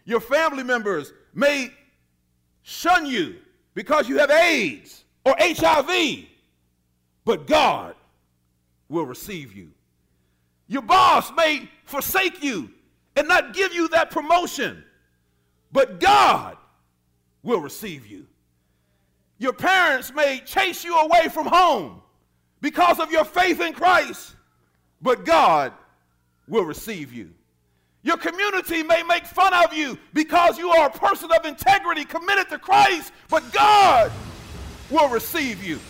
Your family members may shun you because you have AIDS or HIV, but God will receive you. Your boss may forsake you and not give you that promotion, but God will receive you. Your parents may chase you away from home because of your faith in Christ, but God will receive you. Your community may make fun of you because you are a person of integrity committed to Christ, but God will receive you.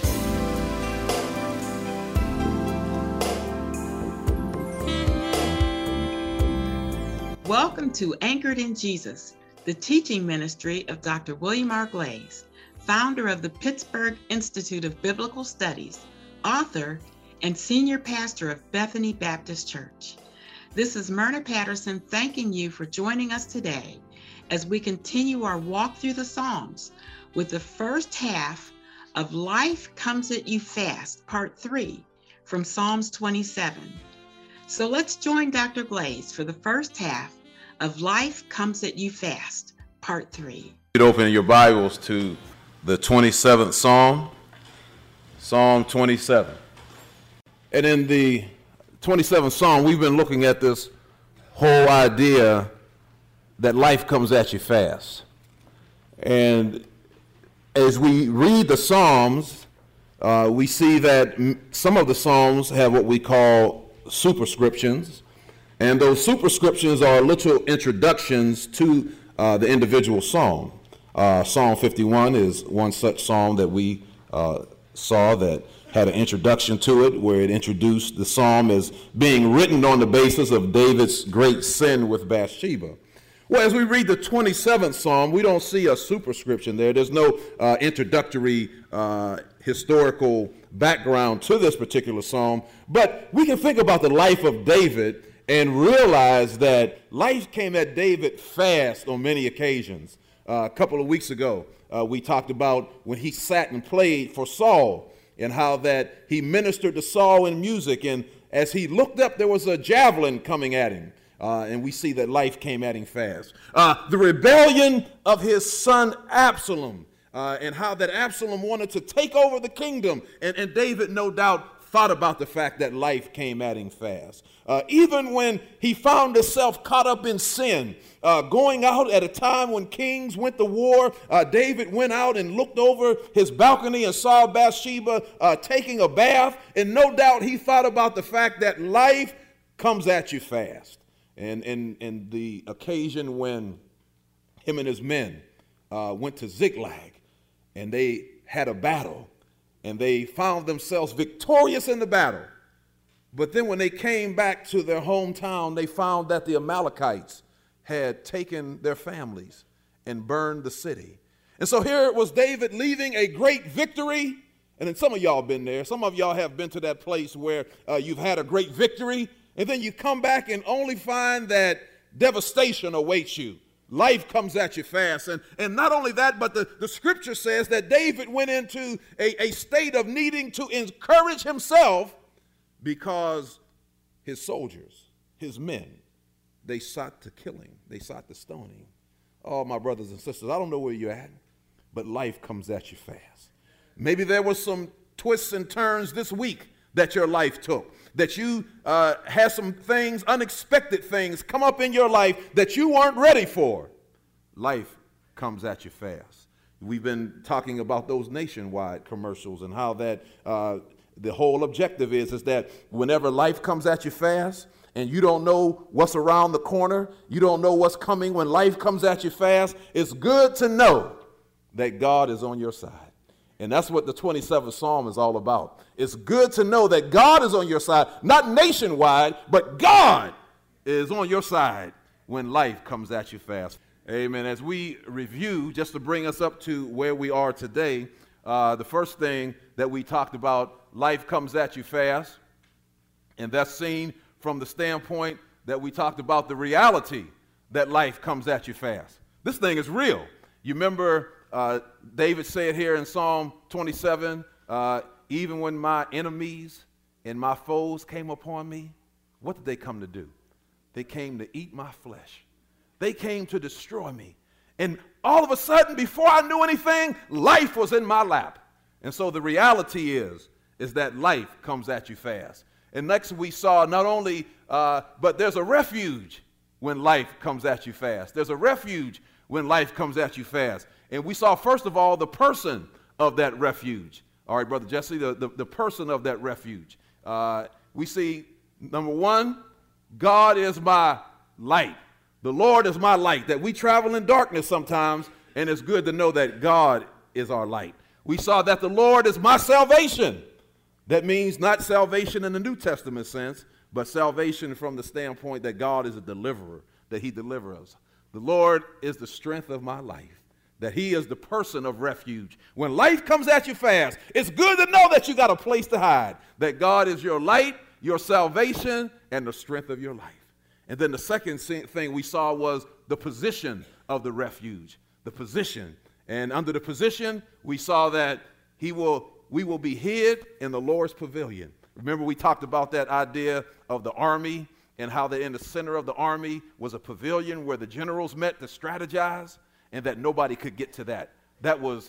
Welcome to Anchored in Jesus, the teaching ministry of Dr. William R. Glaze, founder of the Pittsburgh Institute of Biblical Studies, author, and senior pastor of Bethany Baptist Church. This is Myrna Patterson thanking you for joining us today as we continue our walk through the Psalms with the first half of Life Comes at You Fast, Part 3 from Psalms 27. So let's join Dr. Glaze for the first half of Life Comes at You Fast, Part 3. You'd open your Bibles to the 27th Psalm, Psalm 27. And in the 27th Psalm, we've been looking at this whole idea that life comes at you fast. And as we read the Psalms, we see that some of the Psalms have what we call superscriptions. And those superscriptions are little introductions to the individual psalm. Psalm 51 is one such psalm that we saw that had an introduction to it, where it introduced the psalm as being written on the basis of David's great sin with Bathsheba. Well, as we read the 27th Psalm, we don't see a superscription there. There's no introductory historical background to this particular psalm, but we can think about the life of David and realize that life came at David fast on many occasions. A couple of weeks ago, we talked about when he sat and played for Saul, and how that he ministered to Saul in music, and as he looked up, there was a javelin coming at him, and we see that life came at him fast. The rebellion of his son Absalom, and how that Absalom wanted to take over the kingdom, and David no doubt thought about the fact that life came at him fast. Even when he found himself caught up in sin, going out at a time when kings went to war, David went out and looked over his balcony and saw Bathsheba taking a bath, and no doubt he thought about the fact that life comes at you fast. And the occasion when him and his men went to Ziklag, and they had a battle, and they found themselves victorious in the battle. But then when they came back to their hometown, they found that the Amalekites had taken their families and burned the city. And so here it was David leaving a great victory. And then some of y'all been there. Some of y'all have been to that place where you've had a great victory, and then you come back and only find that devastation awaits you. Life comes at you fast. And not only that, but the scripture says that David went into a state of needing to encourage himself because his soldiers, his men, they sought to kill him. They sought to stone him. Oh, my brothers and sisters, I don't know where you're at, but life comes at you fast. Maybe there was some twists and turns this week that your life took, that you had some things, unexpected things come up in your life that you weren't ready for. Life comes at you fast. We've been talking about those nationwide commercials and how that the whole objective is that whenever life comes at you fast and you don't know what's around the corner, you don't know what's coming when life comes at you fast, it's good to know that God is on your side. And that's what the 27th Psalm is all about. It's good to know that God is on your side, not nationwide, but God is on your side when life comes at you fast. Amen. As we review, just to bring us up to where we are today, the first thing that we talked about, life comes at you fast, and that's seen from the standpoint that we talked about the reality that life comes at you fast. This thing is real. You remember David said here in Psalm 27, even when my enemies and my foes came upon me, what did they come to do? They came to eat my flesh. they came to destroy me. And all of a sudden, before I knew anything, life was in my lap. And so the reality is that life comes at you fast. And next we saw not only, but there's a refuge when life comes at you fast. There's a refuge when life comes at you fast. And we saw, first of all, the person of that refuge. All right, Brother Jesse, the person of that refuge. We see, number one, God is my light. The Lord is my light. That we travel in darkness sometimes, and it's good to know that God is our light. We saw that the Lord is my salvation. That means not salvation in the New Testament sense, but salvation from the standpoint that God is a deliverer, that he delivers us. The Lord is the strength of my life, that he is the person of refuge. When life comes at you fast, it's good to know that you got a place to hide, that God is your light, your salvation, and the strength of your life. And then the second thing we saw was the position of the refuge, the position. And under the position, we saw that we will be hid in the Lord's pavilion. Remember, we talked about that idea of the army and how that in the center of the army was a pavilion where the generals met to strategize, and that nobody could get to that. That was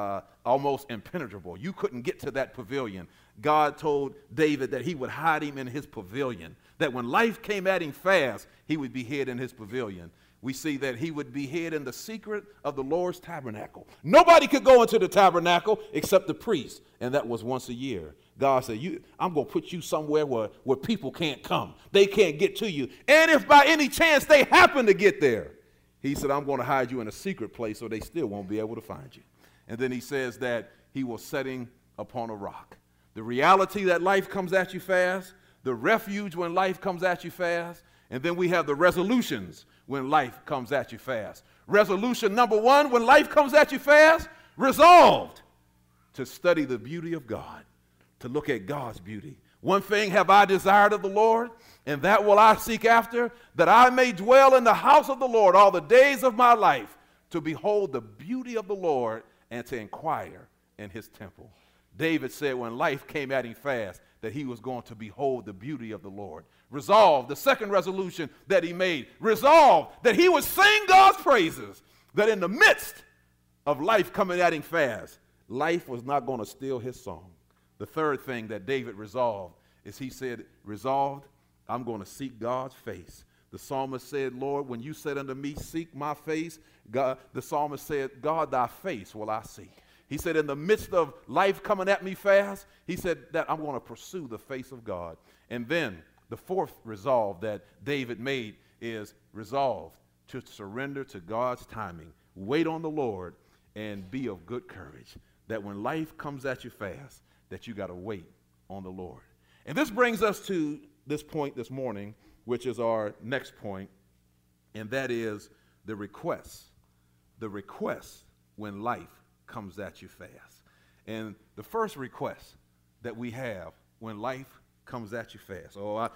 almost impenetrable. You couldn't get to that pavilion. God told David that he would hide him in his pavilion, that when life came at him fast, he would be hid in his pavilion. We see that he would be hid in the secret of the Lord's tabernacle. Nobody could go into the tabernacle except the priest, and that was once a year. God said, I'm going to put you somewhere where people can't come. They can't get to you. And if by any chance they happen to get there, he said, I'm going to hide you in a secret place so they still won't be able to find you. And then he says that he was setting upon a rock. The reality that life comes at you fast, the refuge when life comes at you fast, and then we have the resolutions when life comes at you fast. Resolution number one, when life comes at you fast, resolved to study the beauty of God, to look at God's beauty. One thing have I desired of the Lord, and that will I seek after, that I may dwell in the house of the Lord all the days of my life, to behold the beauty of the Lord and to inquire in his temple. David said when life came at him fast that he was going to behold the beauty of the Lord. Resolved, the second resolution that he made, resolved that he would sing God's praises, that in the midst of life coming at him fast, life was not going to steal his song. The third thing that David resolved is he said, resolved, I'm going to seek God's face. The psalmist said, Lord, when you said unto me, seek my face, God, the psalmist said, God, thy face will I seek. He said, in the midst of life coming at me fast, he said that I'm going to pursue the face of God. And then the fourth resolve that David made is resolved to surrender to God's timing. Wait on the Lord and be of good courage. That when life comes at you fast, that you got to wait on the Lord. And this brings us to this point this morning, which is our next point, and that is the request. The request when life comes at you fast. And the first request that we have when life comes at you fast.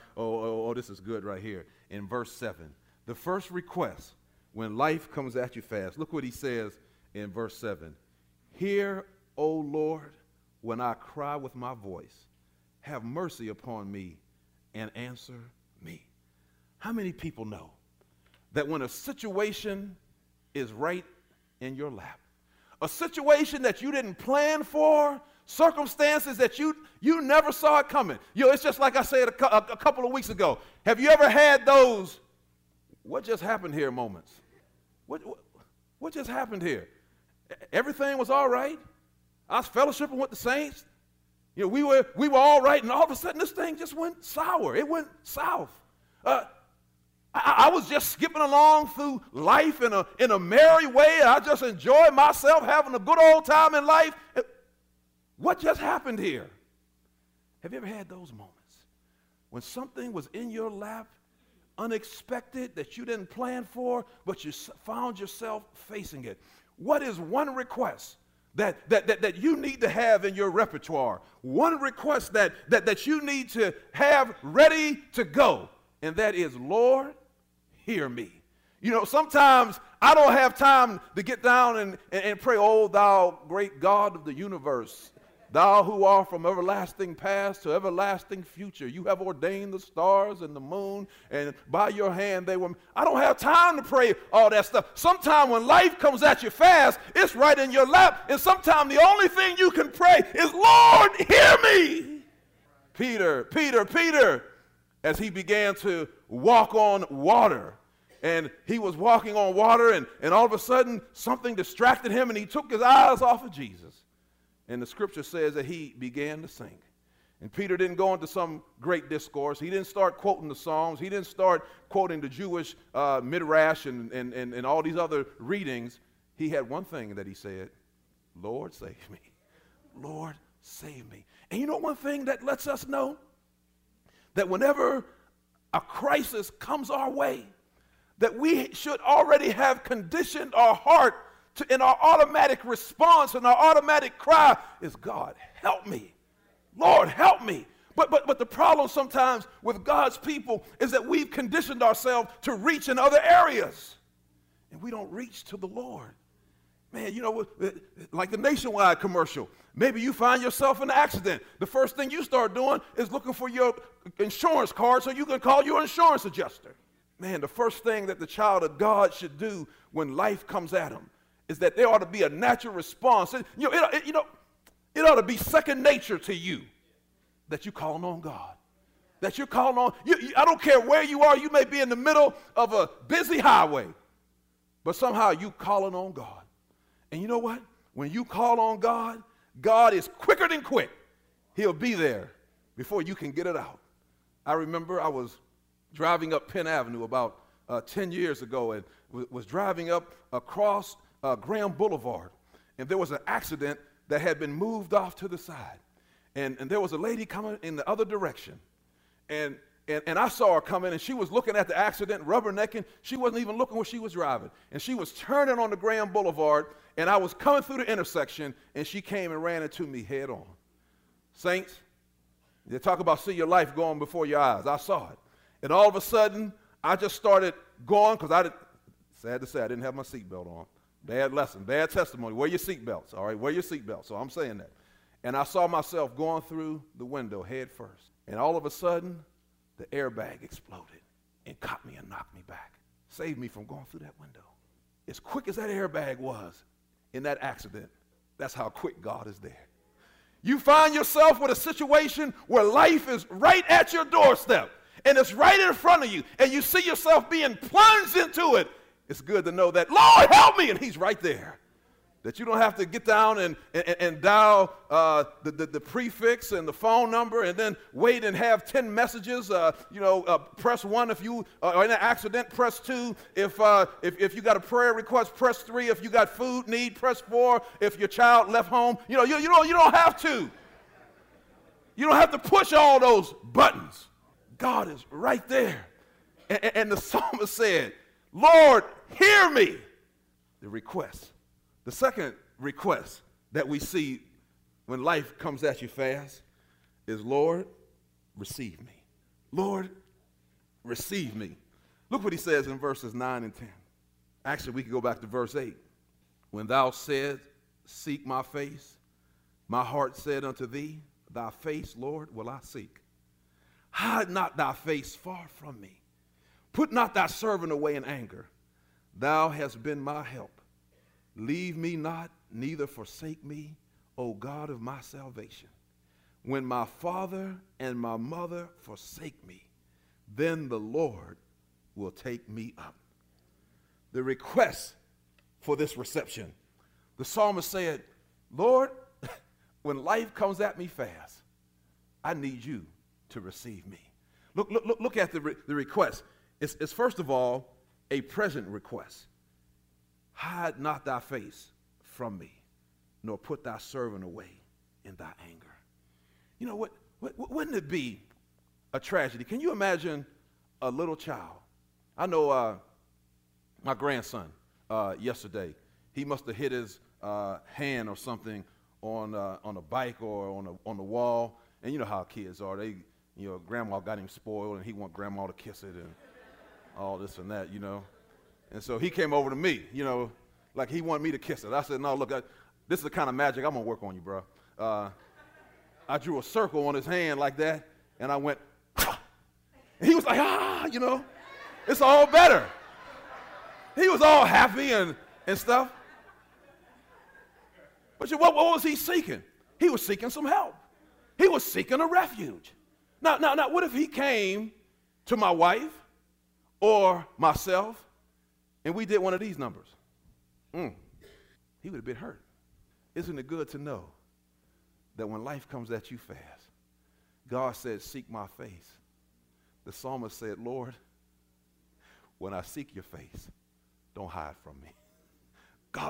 This is good right here in verse 7. The first request when life comes at you fast. Look what he says in verse 7. Hear, O Lord, when I cry with my voice. Have mercy upon me and answer me. How many people know that when a situation is right in your lap, a situation that you didn't plan for, circumstances that you never saw it coming. It's just like I said a couple of weeks ago. Have you ever had those, what just happened here moments? What just happened here? Everything was all right. I was fellowshipping with the saints. We were all right, and all of a sudden this thing just went sour. It went south. I was just skipping along through life in a merry way. I just enjoyed myself, having a good old time in life. What just happened here? Have you ever had those moments when something was in your lap, unexpected, that you didn't plan for, but you found yourself facing it? What is one request that you need to have in your repertoire? One request that you need to have ready to go, and that is, Lord, hear me. Sometimes I don't have time to get down and pray, oh, thou great God of the universe, Thou who art from everlasting past to everlasting future, you have ordained the stars and the moon, and by your hand they were. I don't have time to pray all that stuff. Sometimes when life comes at you fast, it's right in your lap, and sometimes the only thing you can pray is, Lord, hear me. Peter, as he began to walk on water, and he was walking on water, and all of a sudden something distracted him, and he took his eyes off of Jesus. And the scripture says that he began to sink. And Peter didn't go into some great discourse. He didn't start quoting the Psalms. He didn't start quoting the Jewish midrash and all these other readings. He had one thing that he said, Lord, save me. Lord, save me. And you know one thing that lets us know? That whenever a crisis comes our way, that we should already have conditioned our heart in our automatic response and our automatic cry is, God, help me. Lord, help me. But the problem sometimes with God's people is that we've conditioned ourselves to reach in other areas, and we don't reach to the Lord. Man, you know, like the Nationwide commercial, maybe you find yourself in an accident. The first thing you start doing is looking for your insurance card so you can call your insurance adjuster. Man, the first thing that the child of God should do when life comes at them is that there ought to be a natural response. It ought to be second nature to you that you're calling on God, that you're calling on. I don't care where you are. You may be in the middle of a busy highway, but somehow you calling on God. And you know what? When you call on God, God is quicker than quick. He'll be there before you can get it out. I remember I was driving up Penn Avenue about 10 years ago, and was driving up across Graham Boulevard, and there was an accident that had been moved off to the side, and there was a lady coming in the other direction, and I saw her coming, and she was looking at the accident, rubbernecking. She wasn't even looking where she was driving, and she was turning on the Graham Boulevard, and I was coming through the intersection, and she came and ran into me head on. Saints, they talk about see your life going before your eyes. I saw it, and all of a sudden, I just started going because sad to say, I didn't have my seatbelt on. Bad lesson, bad testimony. Wear your seatbelts, all right? Wear your seatbelts. So I'm saying that. And I saw myself going through the window head first. And all of a sudden, the airbag exploded and caught me and knocked me back. Saved me from going through that window. As quick as that airbag was in that accident, that's how quick God is there. You find yourself with a situation where life is right at your doorstep, and it's right in front of you, and you see yourself being plunged into it. It's good to know that, Lord, help me, and he's right there. That you don't have to get down and dial the prefix and the phone number and then wait and have 10 messages. Press 1 if you are in an accident, press 2. If you got a prayer request, press 3. If you got food need, press 4. If your child left home, you don't have to. You don't have to push all those buttons. God is right there. And the psalmist said, Lord, hear me. The request. The second request that we see when life comes at you fast is, Lord, receive me. Lord, receive me. Look what he says in verses 9 and 10. Actually, we can go back to verse 8. When thou said, seek my face, my heart said unto thee, thy face, Lord, will I seek. Hide not thy face far from me. Put not thy servant away in anger. Thou hast been my help. Leave me not, neither forsake me, O God of my salvation. When my father and my mother forsake me, then the Lord will take me up. The request for this reception. The psalmist said, Lord, when life comes at me fast, I need you to receive me. Look at the request. It's first of all a present request. Hide not thy face from me, nor put thy servant away in thy anger. You know what? Wouldn't it be a tragedy? Can you imagine a little child? I know my grandson yesterday. He must have hit his hand or something on a bike or on the wall. And you know how kids are. Grandma got him spoiled, and he want grandma to kiss it and all this and that, And so he came over to me, like he wanted me to kiss it. I said, no, look, this is the kind of magic I'm going to work on you, bro. I drew a circle on his hand like that, and I went, ah. And he was like, it's all better. He was all happy and stuff. But what was he seeking? He was seeking some help. He was seeking a refuge. Now, what if he came to my wife or myself and we did one of these numbers? He would have been hurt. Isn't it good to know that when life comes at you fast, God said, seek my face. The psalmist said, Lord, when I seek your face, don't hide from me. God,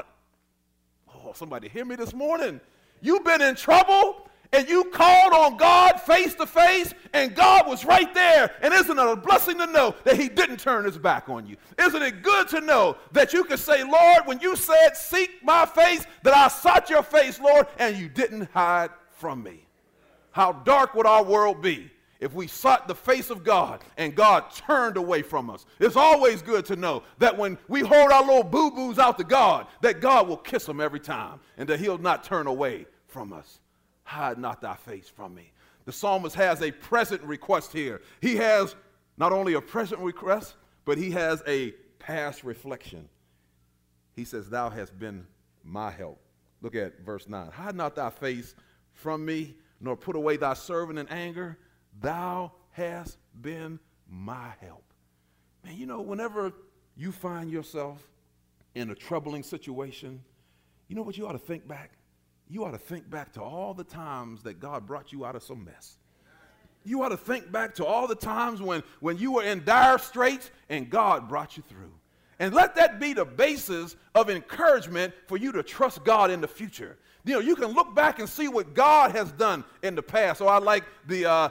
somebody hear me this morning. You've been in trouble and you called on God face to face and God was right there. And isn't it a blessing to know that he didn't turn his back on you? Isn't it good to know that you can say, Lord, when you said seek my face, that I sought your face, Lord, and you didn't hide from me? How dark would our world be if we sought the face of God and God turned away from us? It's always good to know that when we hold our little boo-boos out to God, that God will kiss them every time and that he'll not turn away from us. Hide not thy face from me. The psalmist has a present request here. He has not only a present request, but he has a past reflection. He says, thou hast been my help. Look at verse 9. Hide not thy face from me, nor put away thy servant in anger. Thou hast been my help. Man, whenever you find yourself in a troubling situation, you know what you ought to think back? You ought to think back to all the times that God brought you out of some mess. You ought to think back to all the times when you were in dire straits and God brought you through. And let that be the basis of encouragement for you to trust God in the future. You can look back and see what God has done in the past. So I like the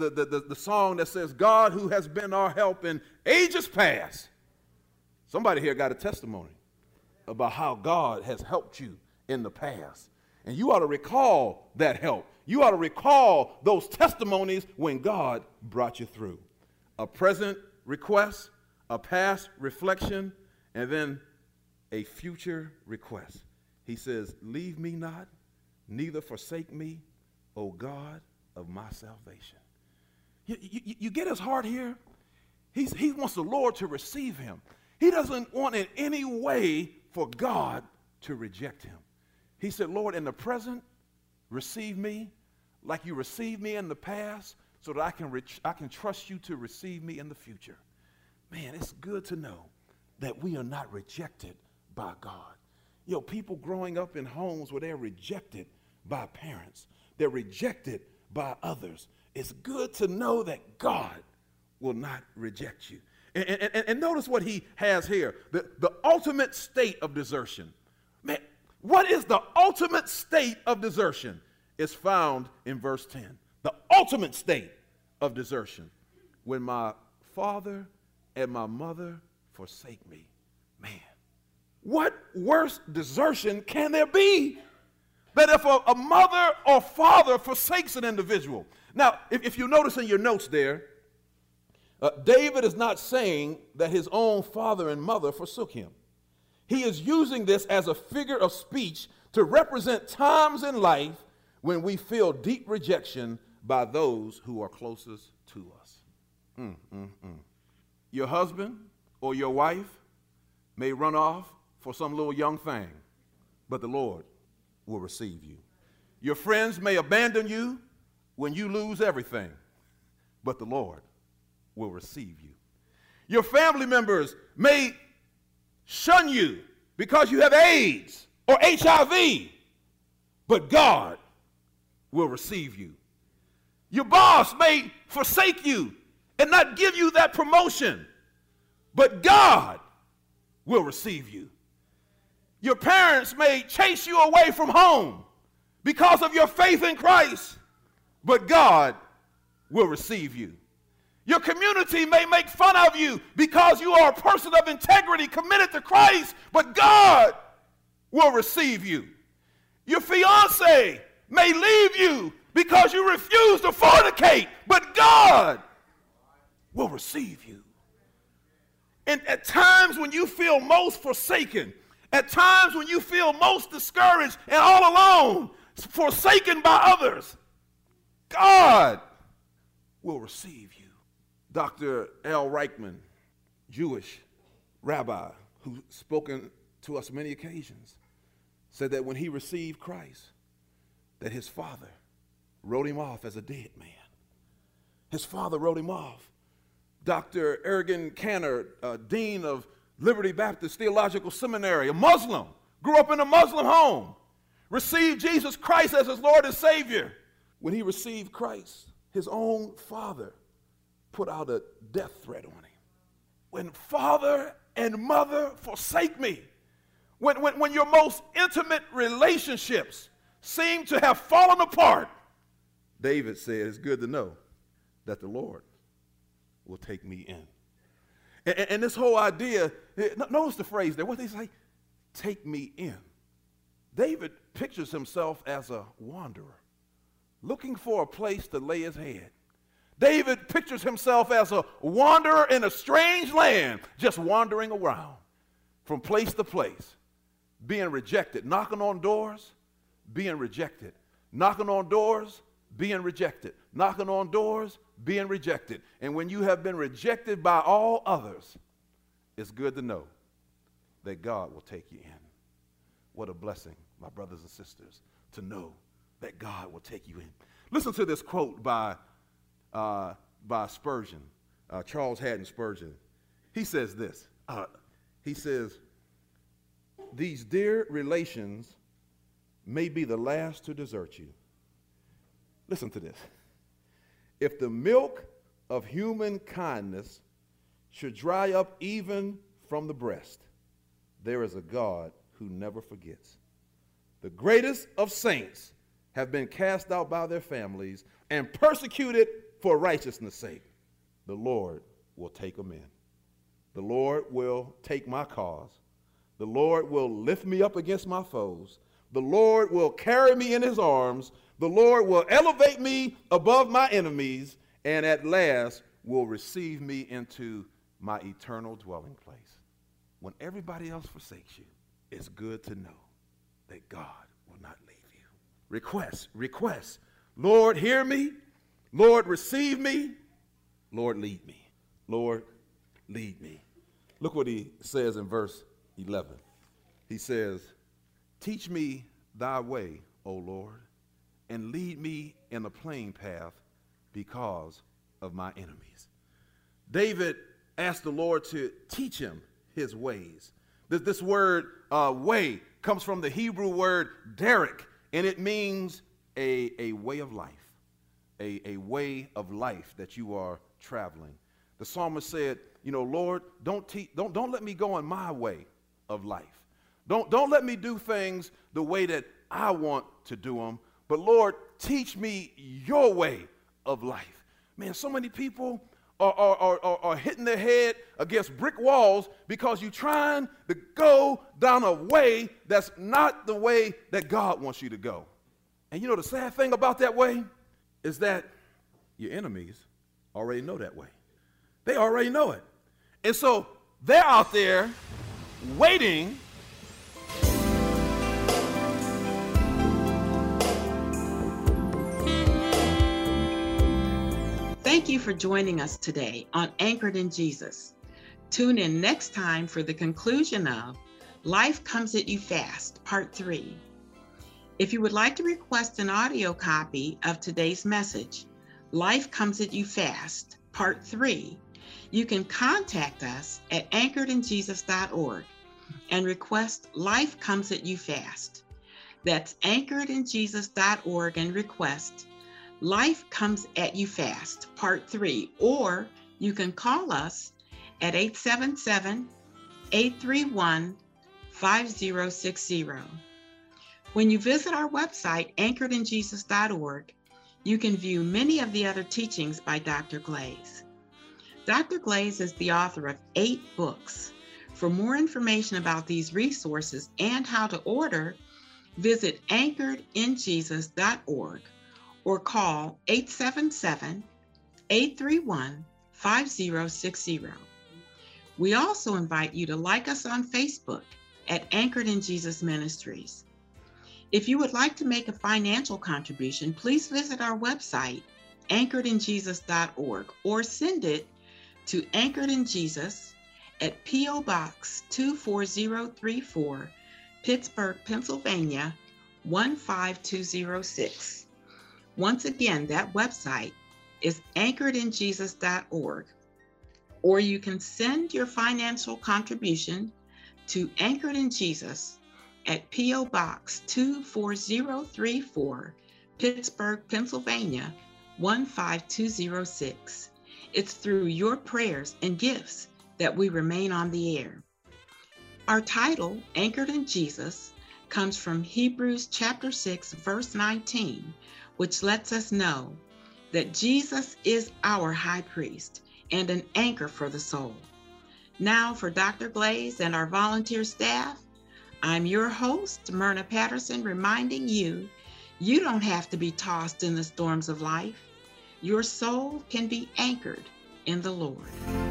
song that says, God who has been our help in ages past. Somebody here got a testimony about how God has helped you in the past. And you ought to recall that help. You ought to recall those testimonies when God brought you through. A present request, a past reflection, and then a future request. He says, leave me not, neither forsake me, O God of my salvation. You get his heart here? He wants the Lord to receive him. He doesn't want in any way for God to reject him. He said, Lord, in the present, receive me like you received me in the past so that I can trust you to receive me in the future. Man, it's good to know that we are not rejected by God. People growing up in homes where they're rejected by parents, they're rejected by others. It's good to know that God will not reject you. And notice what he has here, the ultimate state of desertion. Man, what is the ultimate state of desertion? It's found in verse 10. The ultimate state of desertion. When my father and my mother forsake me. Man, what worse desertion can there be? That if a mother or father forsakes an individual. Now, if you notice in your notes there, David is not saying that his own father and mother forsook him. He is using this as a figure of speech to represent times in life when we feel deep rejection by those who are closest to us. Your husband or your wife may run off for some little young thing, but the Lord will receive you. Your friends may abandon you when you lose everything, but the Lord will receive you. Your family members may shun you because you have AIDS or HIV, but God will receive you. Your boss may forsake you and not give you that promotion, but God will receive you. Your parents may chase you away from home because of your faith in Christ, but God will receive you. Your community may make fun of you because you are a person of integrity committed to Christ, but God will receive you. Your fiance may leave you because you refuse to fornicate, but God will receive you. And at times when you feel most forsaken, at times when you feel most discouraged and all alone, forsaken by others, God will receive you. Dr. L. Reichman, Jewish rabbi who's spoken to us many occasions, said that when he received Christ, that his father wrote him off as a dead man. His father wrote him off. Dr. Ergen Canner, dean of Liberty Baptist Theological Seminary, a Muslim, grew up in a Muslim home, received Jesus Christ as his Lord and Savior. When he received Christ, his own father put out a death threat on him. When father and mother forsake me, when your most intimate relationships seem to have fallen apart, David said, it's good to know that the Lord will take me in. And this whole idea, notice the phrase there, what they say, take me in. David pictures himself as a wanderer, looking for a place to lay his head. David pictures himself as a wanderer in a strange land, just wandering around from place to place, being rejected, knocking on doors, being rejected, knocking on doors, being rejected, knocking on doors, being rejected. And when you have been rejected by all others, it's good to know that God will take you in. What a blessing, my brothers and sisters, to know that God will take you in. Listen to this quote by Spurgeon, Charles Haddon Spurgeon. He says this. He says, these dear relations may be the last to desert you. Listen to this. If the milk of human kindness should dry up even from the breast, there is a God who never forgets. The greatest of saints have been cast out by their families and persecuted for righteousness' sake. The Lord will take them in. The Lord will take my cause. The Lord will lift me up against my foes. The Lord will carry me in his arms. The Lord will elevate me above my enemies, and at last will receive me into my eternal dwelling place. When everybody else forsakes you, it's good to know that God will not leave you. Request. Lord, hear me. Lord, receive me. Lord, lead me. Lord, lead me. Look what he says in verse 11. He says, teach me thy way, O Lord, and lead me in a plain path because of my enemies. David asked the Lord to teach him his ways. This word way comes from the Hebrew word derek, and it means a way of life, a way of life that you are traveling. The psalmist said, Lord, don't let me go on my way of life. Don't let me do things the way that I want to do them, but Lord, teach me your way of life. Man, so many people are hitting their head against brick walls because you're trying to go down a way that's not the way that God wants you to go. And the sad thing about that way is that your enemies already know that way. They already know it. And so they're out there waiting Thank you for joining us today on Anchored in Jesus. Tune in next time for the conclusion of Life Comes at You Fast, Part 3. If you would like to request an audio copy of today's message, Life Comes at You Fast, Part 3, you can contact us at anchoredinjesus.org and request Life Comes at You Fast. That's anchoredinjesus.org and request Life Comes at You Fast, Part 3, or you can call us at 877-831-5060. When you visit our website, anchoredinjesus.org, you can view many of the other teachings by Dr. Glaze. Dr. Glaze is the author of 8 books. For more information about these resources and how to order, visit anchoredinjesus.org. or call 877-831-5060. We also invite you to like us on Facebook at Anchored in Jesus Ministries. If you would like to make a financial contribution, please visit our website, anchoredinjesus.org, or send it to Anchored in Jesus at P.O. Box 24034, Pittsburgh, Pennsylvania 15206. Once again, that website is anchoredinjesus.org, or you can send your financial contribution to Anchored in Jesus at P.O. Box 24034, Pittsburgh, Pennsylvania 15206. It's through your prayers and gifts that we remain on the air. Our title, Anchored in Jesus, comes from Hebrews chapter 6, verse 19, which lets us know that Jesus is our high priest and an anchor for the soul. Now for Dr. Glaze and our volunteer staff, I'm your host, Myrna Patterson, reminding you, you don't have to be tossed in the storms of life. Your soul can be anchored in the Lord.